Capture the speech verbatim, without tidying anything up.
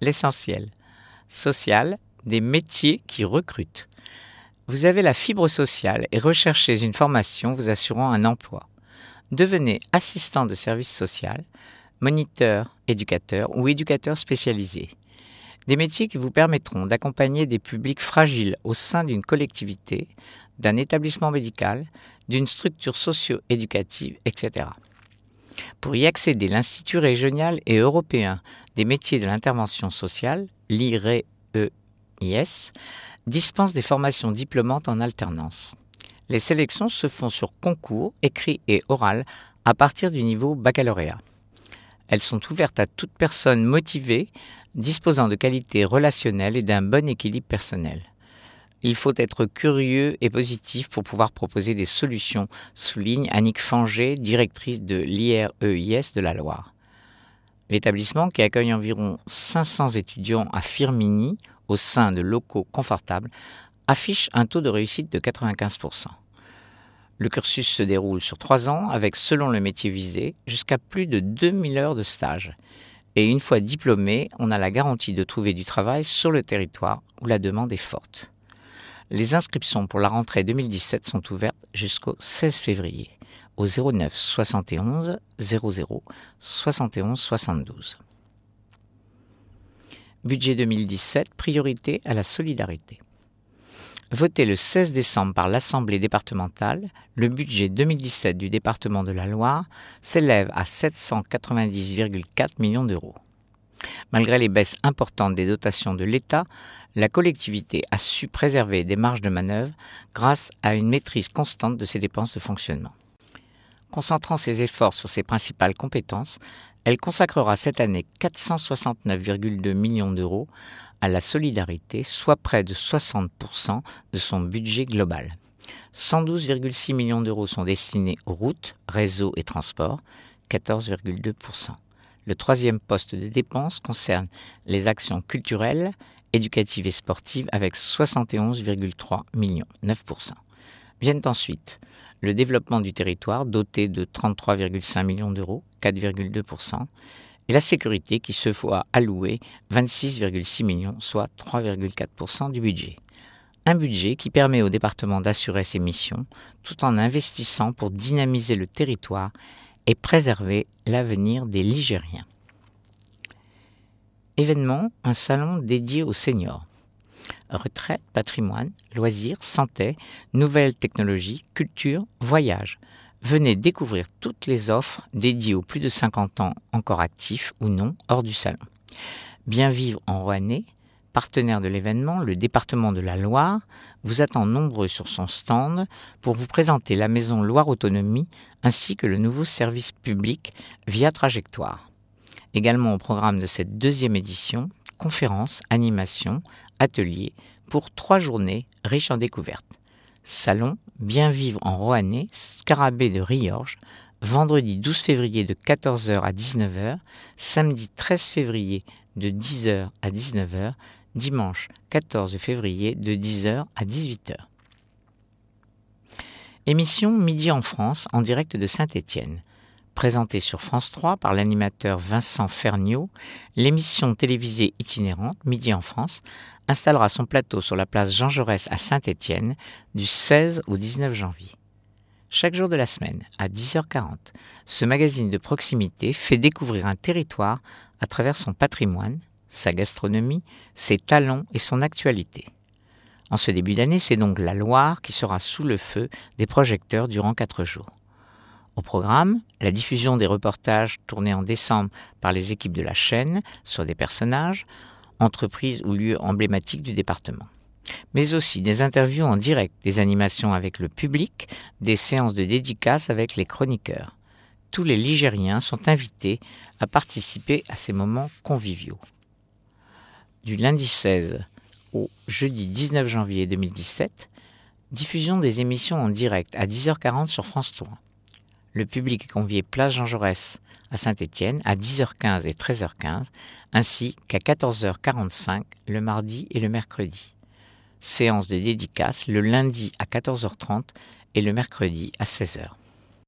l'essentiel. Social, des métiers qui recrutent. Vous avez la fibre sociale et recherchez une formation vous assurant un emploi. Devenez assistant de service social, moniteur, éducateur ou éducateur spécialisé. Des métiers qui vous permettront d'accompagner des publics fragiles au sein d'une collectivité, d'un établissement médical, d'une structure socio-éducative, et cetera. Pour y accéder, l'Institut régional et européen des métiers de l'intervention sociale, l'I R E I S, dispense des formations diplômantes en alternance. Les sélections se font sur concours, écrit et oral, à partir du niveau baccalauréat. Elles sont ouvertes à toute personne motivée, disposant de qualités relationnelles et d'un bon équilibre personnel. Il faut être curieux et positif pour pouvoir proposer des solutions, souligne Annick Fanger, directrice de l'I R E I S de la Loire. L'établissement, qui accueille environ cinq cents étudiants à Firminy, au sein de locaux confortables, affiche un taux de réussite de quatre-vingt-quinze pour cent. Le cursus se déroule sur trois ans, avec, selon le métier visé, jusqu'à plus de deux mille heures de stage. Et une fois diplômé, on a la garantie de trouver du travail sur le territoire où la demande est forte. Les inscriptions pour la rentrée deux mille dix-sept sont ouvertes jusqu'au seize février au zéro neuf soixante et onze zéro zéro soixante et onze soixante-douze. Budget deux mille dix-sept, priorité à la solidarité. Voté le seize décembre par l'Assemblée départementale, le budget deux mille dix-sept du département de la Loire s'élève à sept cent quatre-vingt-dix virgule quatre millions d'euros. Malgré les baisses importantes des dotations de l'État, la collectivité a su préserver des marges de manœuvre grâce à une maîtrise constante de ses dépenses de fonctionnement. Concentrant ses efforts sur ses principales compétences, elle consacrera cette année quatre cent soixante-neuf virgule deux millions d'euros à la solidarité, soit près de soixante pour cent de son budget global. cent douze virgule six millions d'euros sont destinés aux routes, réseaux et transports, quatorze virgule deux pour cent. Le troisième poste de dépenses concerne les actions culturelles, éducatives et sportives avec soixante et onze virgule trois millions, neuf pour cent. Viennent ensuite le développement du territoire doté de trente-trois virgule cinq millions d'euros, quatre virgule deux pour cent, et la sécurité qui se voit allouer vingt-six virgule six millions, soit trois virgule quatre pour cent du budget. Un budget qui permet au département d'assurer ses missions tout en investissant pour dynamiser le territoire et préserver l'avenir des Ligériens. Événement, un salon dédié aux seniors. Retraite, patrimoine, loisirs, santé, nouvelles technologies, culture, voyage. Venez découvrir toutes les offres dédiées aux plus de cinquante ans encore actifs ou non hors du salon. Bien vivre en Roannais, partenaire de l'événement, le département de la Loire, vous attend nombreux sur son stand pour vous présenter la maison Loire Autonomie ainsi que le nouveau service public via Trajectoire. Également au programme de cette deuxième édition, conférences, animations, ateliers pour trois journées riches en découvertes. Salon Bien vivre en Roannais, Scarabée de Riorges, vendredi douze février de quatorze heures à dix-neuf heures, samedi treize février de dix heures à dix-neuf heures, dimanche quatorze février de dix heures à dix-huit heures. Émission Midi en France en direct de Saint-Étienne. Présentée sur France trois par l'animateur Vincent Ferniaud, l'émission télévisée itinérante Midi en France installera son plateau sur la place Jean Jaurès à Saint-Étienne du seize au dix-neuf janvier. Chaque jour de la semaine, à dix heures quarante, ce magazine de proximité fait découvrir un territoire à travers son patrimoine, sa gastronomie, ses talents et son actualité. En ce début d'année, c'est donc la Loire qui sera sous le feu des projecteurs durant quatre jours. Au programme, la diffusion des reportages tournés en décembre par les équipes de la chaîne sur des personnages, entreprises ou lieux emblématiques du département. Mais aussi des interviews en direct, des animations avec le public, des séances de dédicaces avec les chroniqueurs. Tous les Ligériens sont invités à participer à ces moments conviviaux. Du lundi seize au jeudi dix-neuf janvier deux mille dix-sept, diffusion des émissions en direct à dix heures quarante sur France trois. Le public est convié place Jean Jaurès à Saint-Étienne à dix heures quinze et treize heures quinze, ainsi qu'à quatorze heures quarante-cinq le mardi et le mercredi. Séance de dédicace le lundi à quatorze heures trente et le mercredi à seize heures.